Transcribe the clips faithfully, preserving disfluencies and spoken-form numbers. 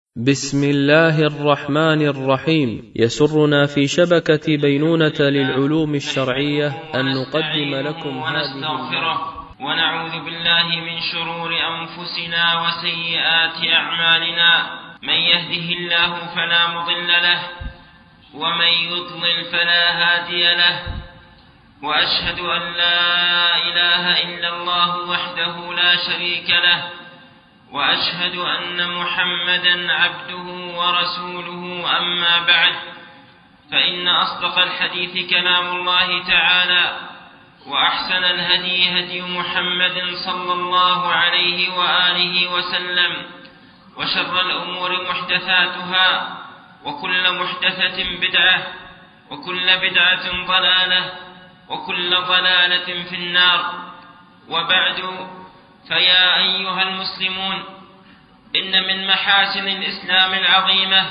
بسم الله الرحمن الرحيم. يسرنا في شبكة بينونة للعلوم الشرعية أن نقدم لكم هذه. ونعوذ بالله من شرور أنفسنا وسيئات أعمالنا، من يهده الله فلا مضل له ومن يضلل فلا هادي له، وأشهد أن لا إله إلا الله وحده لا شريك له، وأشهد أن محمدًا عبده ورسوله. أما بعد، فإن أصدق الحديث كلام الله تعالى، وأحسن الهدي هدي محمد صلى الله عليه وآله وسلم، وشر الأمور محدثاتها، وكل محدثة بدعة، وكل بدعة ضلالة، وكل ضلالة في النار. وبعد، فيا أيها المسلمون، إن من محاسن الإسلام العظيمة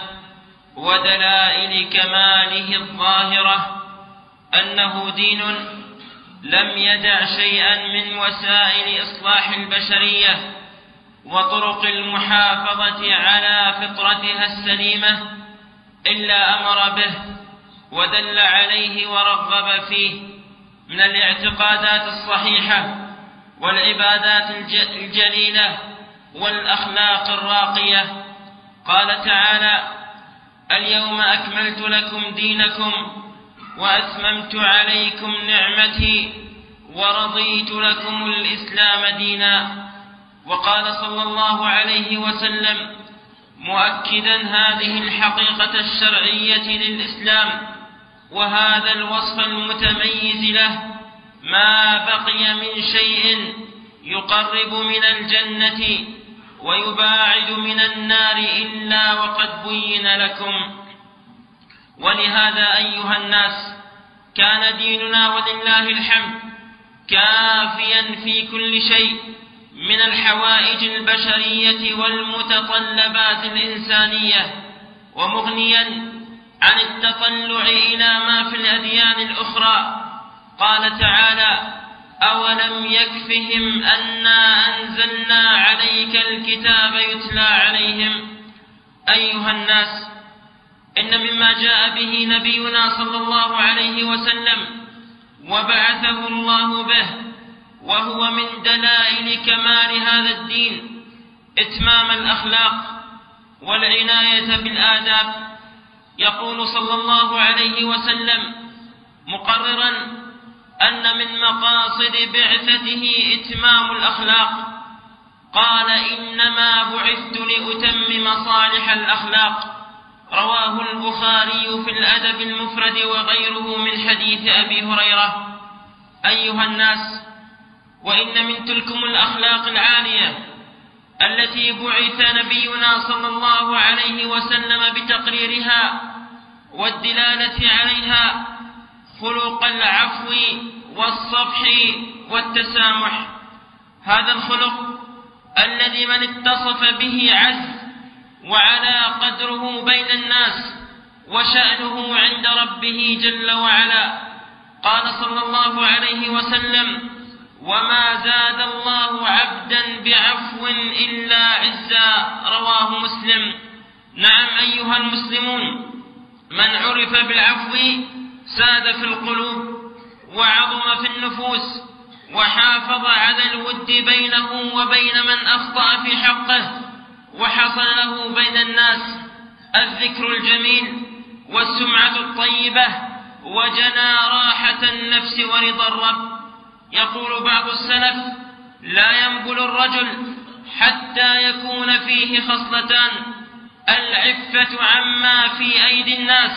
ودلائل كماله الظاهرة أنه دين لم يدع شيئا من وسائل إصلاح البشرية وطرق المحافظة على فطرتها السليمة إلا أمر به ودل عليه ورغب فيه من الاعتقادات الصحيحة والعبادات الجليلة والأخلاق الراقية. قال تعالى: اليوم أكملت لكم دينكم وأتممت عليكم نعمتي ورضيت لكم الإسلام دينا. وقال صلى الله عليه وسلم مؤكدا هذه الحقيقة الشرعية للإسلام وهذا الوصف المتميز له: ما بقي من شيء يقرب من الجنة ويباعد من النار إلا وقد بين لكم. ولهذا أيها الناس، كان ديننا ولله الحمد كافيا في كل شيء من الحوائج البشرية والمتطلبات الإنسانية، ومغنيا عن التطلع إلى ما في الأديان الأخرى. قال تعالى: أولم يكفهم أنا أنزلنا عليك الكتاب يتلى عليهم. أيها الناس، إن مما جاء به نبينا صلى الله عليه وسلم وبعثه الله به وهو من دلائل كمال هذا الدين إتمام الأخلاق والعناية بالآداب. يقول صلى الله عليه وسلم مقررا أن من مقاصد بعثته إتمام الأخلاق، قال: إنما بعثت لأتمم صالح الأخلاق. رواه البخاري في الأدب المفرد وغيره من حديث أبي هريرة. أيها الناس، وإن من تلكم الأخلاق العالية التي بعث نبينا صلى الله عليه وسلم بتقريرها والدلالة عليها خلق العفو والصفح والتسامح. هذا الخلق الذي من اتصف به عز وعلى قدره بين الناس وشأنه عند ربه جل وعلا. قال صلى الله عليه وسلم: وما زاد الله عبدا بعفو إلا عزا. رواه مسلم. نعم أيها المسلمون، من عرف بالعفو ساد في القلوب وعظم في النفوس وحافظ على الود بينه وبين من أخطأ في حقه، وحصل له بين الناس الذكر الجميل والسمعة الطيبة وجنى راحة النفس ورضا الرب. يقول بعض السلف: لا ينبل الرجل حتى يكون فيه خصلتان: العفة عما في أيدي الناس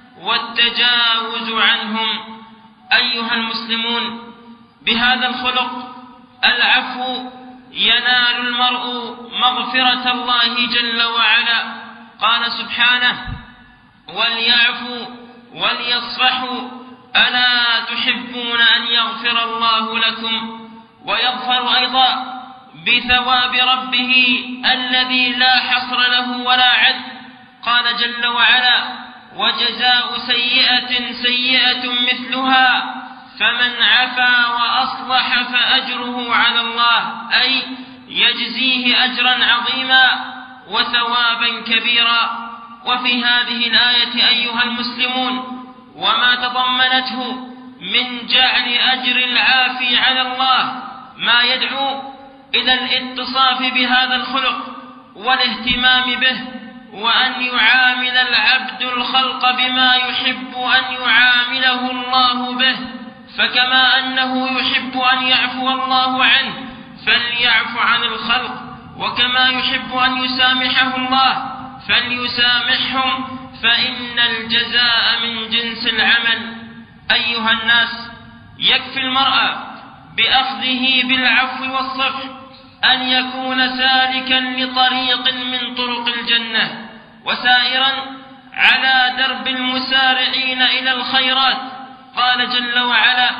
والتجاوز عنهم. أيها المسلمون، بهذا الخلق العفو ينال المرء مغفرة الله جل وعلا. قال سبحانه: وليعفوا وليصفحوا ألا تحبون أن يغفر الله لكم. ويغفر أيضا بثواب ربه الذي لا حصر له ولا عد. قال جل وعلا: وجزاء سيئة سيئة مثلها فمن عفا وأصلح فأجره على الله، أي يجزيه أجرا عظيما وثوابا كبيرا. وفي هذه الآية أيها المسلمون وما تضمنته من جعل أجر العافي على الله ما يدعو إلى الاتصاف بهذا الخلق والاهتمام به، وأن يعامل العبد الخلق بما يحب أن يعامله الله به، فكما أنه يحب أن يعفو الله عنه فليعف عن الخلق، وكما يحب أن يسامحه الله فليسامحهم، فإن الجزاء من جنس العمل. أيها الناس، يكفي المرء بأخذه بالعفو والصفح أن يكون سالكا لطريق من طرق الجنة، وسائرا على درب المسارعين إلى الخيرات. قال جل وعلا: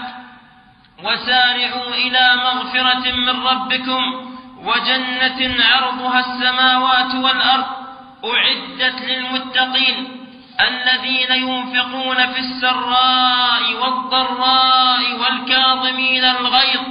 وسارعوا إلى مغفرة من ربكم وجنة عرضها السماوات والأرض أعدت للمتقين الذين ينفقون في السراء والضراء والكاظمين الغيظ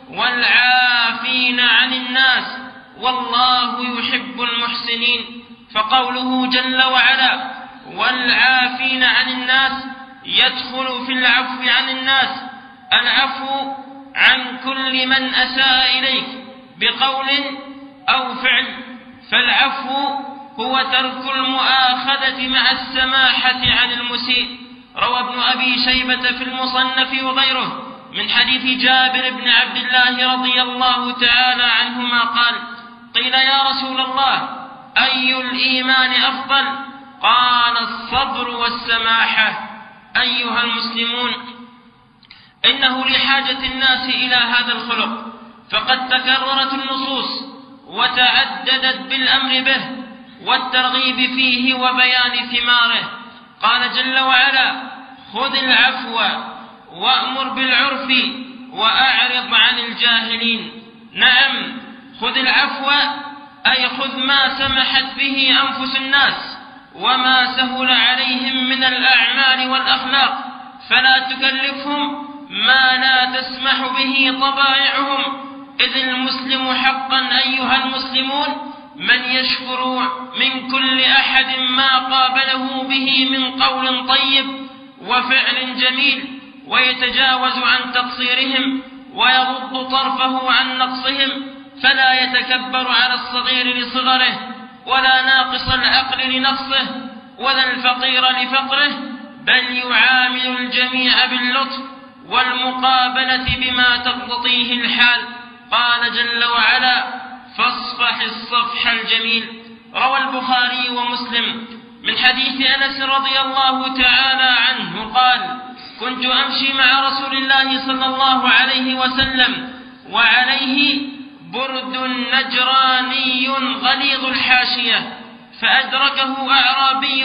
والعافين عن الناس والله يحب المحسنين. فقوله جل وعلا والعافين عن الناس يدخل في العفو عن الناس العفو عن كل من أساء إليك بقول أو فعل، فالعفو هو ترك المؤاخذة مع السماحة عن المسيء. روى ابن أبي شيبة في المصنف وغيره من حديث جابر بن عبد الله رضي الله تعالى عنهما قال: قيل يا رسول الله أي الإيمان أفضل؟ قال: الصبر والسماحة. أيها المسلمون، إنه لحاجة الناس إلى هذا الخلق، فقد تكررت النصوص وتعددت بالأمر به والترغيب فيه وبيان ثماره. قال جل وعلا: خذ العفو وأمر بالعرف وأعرض عن الجاهلين. نعم، خذ العفو أي خذ ما سمحت به أنفس الناس وما سهل عليهم من الأعمال والأخلاق، فلا تكلفهم ما لا تسمح به طبائعهم، إذ المسلم حقا أيها المسلمون من يشكر من كل أحد ما قابله به من قول طيب وفعل جميل، ويتجاوز عن تقصيرهم ويغض طرفه عن نقصهم، فلا يتكبر على الصغير لصغره ولا ناقص العقل لنقصه ولا الفقير لفقره، بل يعامل الجميع باللطف والمقابلة بما تقتضيه الحال. قال جل وعلا: فاصفح الصفح الجميل. روى البخاري ومسلم من حديث أنس رضي الله تعالى عنه قال: كنت أمشي مع رسول الله صلى الله عليه وسلم وعليه برد نجراني غليظ الحاشية، فأدركه أعرابي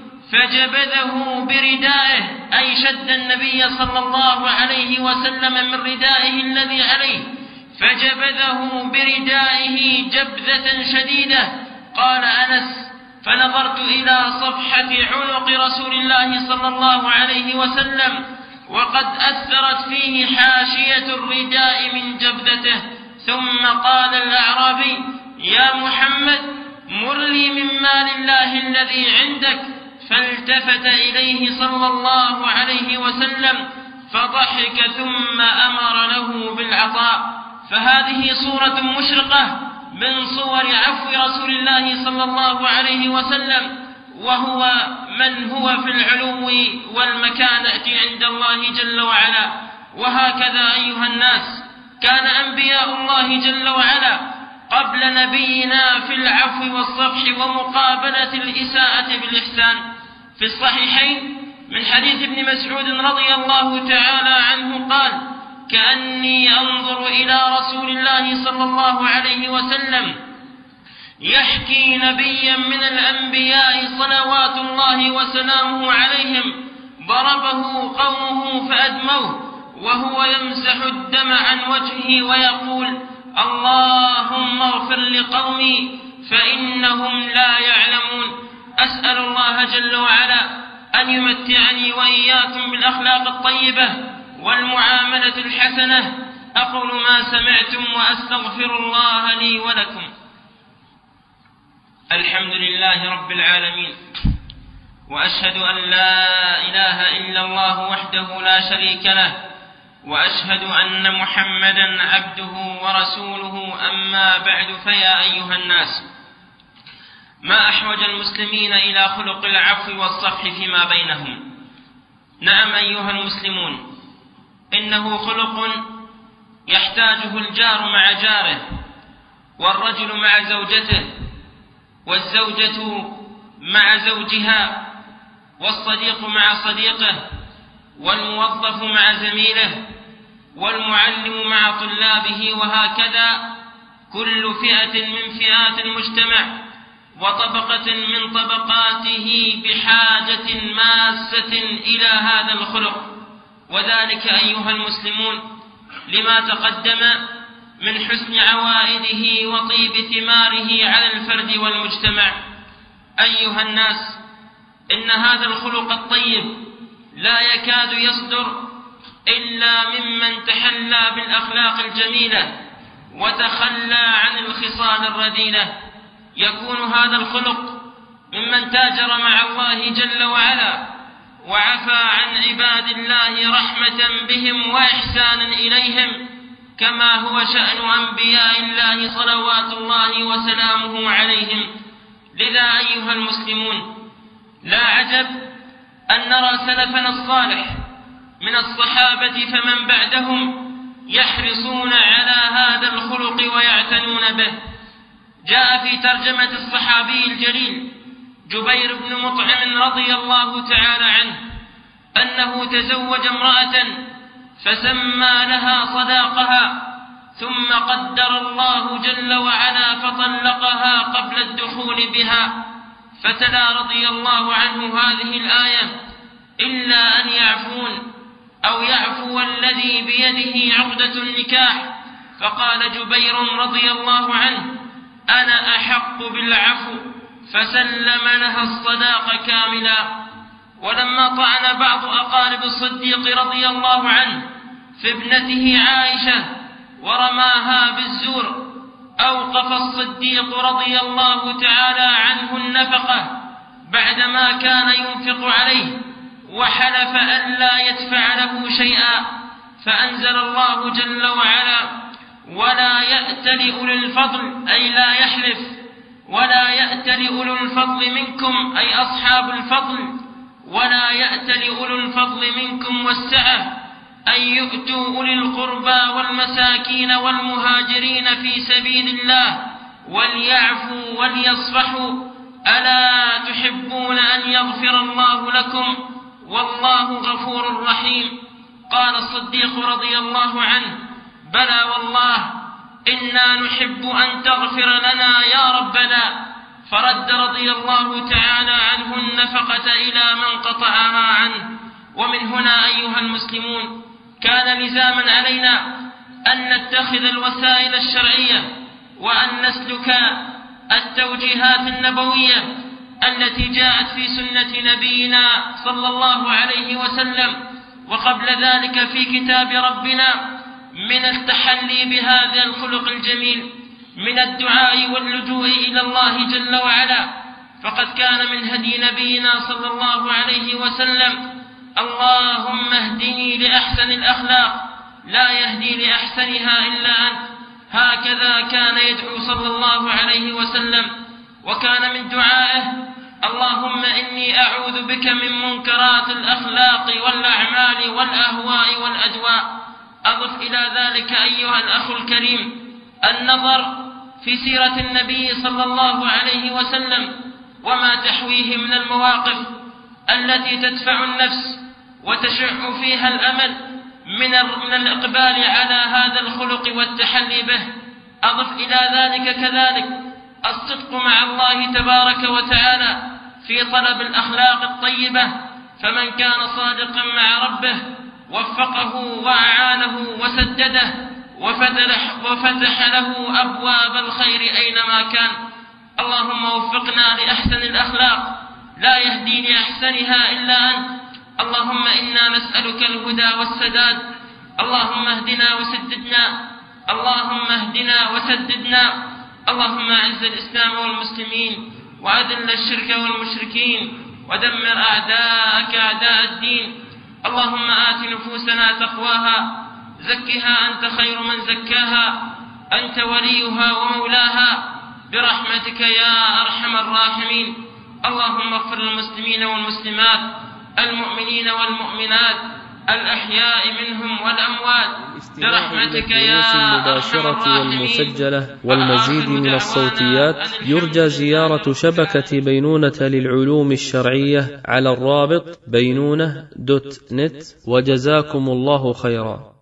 فجبذه بردائه، أي شد النبي صلى الله عليه وسلم من ردائه الذي عليه، فجبذه بردائه جبذة شديدة. قال أنس: فنظرت إلى صفحة عنق رسول الله صلى الله عليه وسلم وقد أثرت فيه حاشية الرداء من جبذته، ثم قال الأعرابي: يا محمد مر لي من مال الله الذي عندك، فالتفت إليه صلى الله عليه وسلم فضحك ثم أمر له بالعطاء. فهذه صورة مشرقة من صور عفو رسول الله صلى الله عليه وسلم، وهو من هو في العلو والمكانة عند الله جل وعلا. وهكذا أيها الناس كان أنبياء الله جل وعلا قبل نبينا في العفو والصفح ومقابلة الإساءة بالإحسان. في الصحيحين من حديث ابن مسعود رضي الله تعالى عنه قال: كأني أنظر إلى رسول الله صلى الله عليه وسلم يحكي نبيا من الأنبياء صلوات الله وسلامه عليهم ضربه قومه فأدموه وهو يمسح الدم عن وجهه ويقول: اللهم اغفر لقومي فإنهم لا يعلمون. أسأل الله جل وعلا أن يمتعني وإياكم بالأخلاق الطيبة والمعاملة الحسنة. أقول ما سمعتم وأستغفر الله لي ولكم. الحمد لله رب العالمين، وأشهد أن لا إله إلا الله وحده لا شريك له، وأشهد أن محمدا عبده ورسوله. أما بعد، فيا أيها الناس، ما أحوج المسلمين إلى خلق العفو والصفح فيما بينهم. نعم أيها المسلمون، إنه خلق يحتاجه الجار مع جاره، والرجل مع زوجته، والزوجة مع زوجها، والصديق مع صديقه، والموظف مع زميله، والمعلم مع طلابه، وهكذا كل فئة من فئات المجتمع وطبقة من طبقاته بحاجة ماسة إلى هذا الخلق، وذلك أيها المسلمون لما تقدم من حسن عوائده وطيب ثماره على الفرد والمجتمع. أيها الناس، إن هذا الخلق الطيب لا يكاد يصدر إلا ممن تحلى بالأخلاق الجميلة وتخلى عن الخصال الرذيلة. يكون هذا الخلق ممن تاجر مع الله جل وعلا وعفى عن عباد الله رحمة بهم وإحسانا إليهم، كما هو شأن أنبياء الله صلوات الله وسلامه عليهم. لذا أيها المسلمون، لا عجب أن نرى سلفنا الصالح من الصحابة فمن بعدهم يحرصون على هذا الخلق ويعتنون به. جاء في ترجمة الصحابي الجليل جبير بن مطعم رضي الله تعالى عنه أنه تزوج امرأة فسمى لها صداقها، ثم قدر الله جل وعلا فطلقها قبل الدخول بها، فتلا رضي الله عنه هذه الآية: إلا أن يعفون أو يعفو الذي بيده عقدة النكاح. فقال جبير رضي الله عنه: أنا أحق بالعفو، فسلم لها الصداق كاملا. ولما طعن بعض أقارب الصديق رضي الله عنه في ابنته عائشة ورماها بالزور، أوقف الصديق رضي الله تعالى عنه النفقة بعدما كان ينفق عليه، وحلف أن لا يدفع له شيئا، فأنزل الله جل وعلا: ولا يأتل أولي الفضل، أي لا يحلف، ولا يأتل أولو الفضل منكم، أي أصحاب الفضل، ولا يأتل أولو الفضل منكم والسعة أن يؤتوا أولي القربى والمساكين والمهاجرين في سبيل الله وليعفوا وليصفحوا، ألا تحبون أن يغفر الله لكم والله غفور رحيم. قال الصديق رضي الله عنه: بلى والله، إنا نحب أن تغفر لنا يا ربنا. فرد رضي الله تعالى عنه النفقة إلى من قطعها عنه. ومن هنا أيها المسلمون، كان لزاما علينا أن نتخذ الوسائل الشرعية وأن نسلك التوجيهات النبوية التي جاءت في سنة نبينا صلى الله عليه وسلم، وقبل ذلك في كتاب ربنا، من التحلي بهذا الخلق الجميل، من الدعاء واللجوء إلى الله جل وعلا. فقد كان من هدي نبينا صلى الله عليه وسلم: اللهم اهدني لأحسن الأخلاق، لا يهدي لأحسنها إلا أنت. هكذا كان يدعو صلى الله عليه وسلم. وكان من دعائه: اللهم إني أعوذ بك من منكرات الأخلاق والأعمال والأهواء والأدواء. أضف إلى ذلك أيها الأخ الكريم النظر في سيرة النبي صلى الله عليه وسلم وما تحويه من المواقف التي تدفع النفس وتشع فيها الأمل من الإقبال على هذا الخلق والتحلي به. أضف إلى ذلك كذلك الصدق مع الله تبارك وتعالى في طلب الأخلاق الطيبة، فمن كان صادقا مع ربه وفقه وأعانه وسدده وفتح, وفتح له أبواب الخير أينما كان. اللهم وفقنا لأحسن الأخلاق، لا يهدي لأحسنها إلا أنت. اللهم إنا نسألك الهدى والسداد. اللهم اهدنا وسددنا، اللهم اهدنا وسددنا. اللهم أعز الإسلام والمسلمين وأذل الشرك والمشركين ودمر أعداءك أعداء الدين. اللهم آت نفوسنا تقواها، زكها أنت خير من زكاها، أنت وليها ومولاها برحمتك يا أرحم الراحمين. اللهم اغفر للمسلمين والمسلمات، المؤمنين والمؤمنات، الأحياء منهم والأموات برحمتك يا أرحم الراحمين. والمسجلة والمزيد من الصوتيات يرجى زيارة شبكة بينونة للعلوم الشرعية على الرابط بينونة دوت نت. وجزاكم الله خيرا.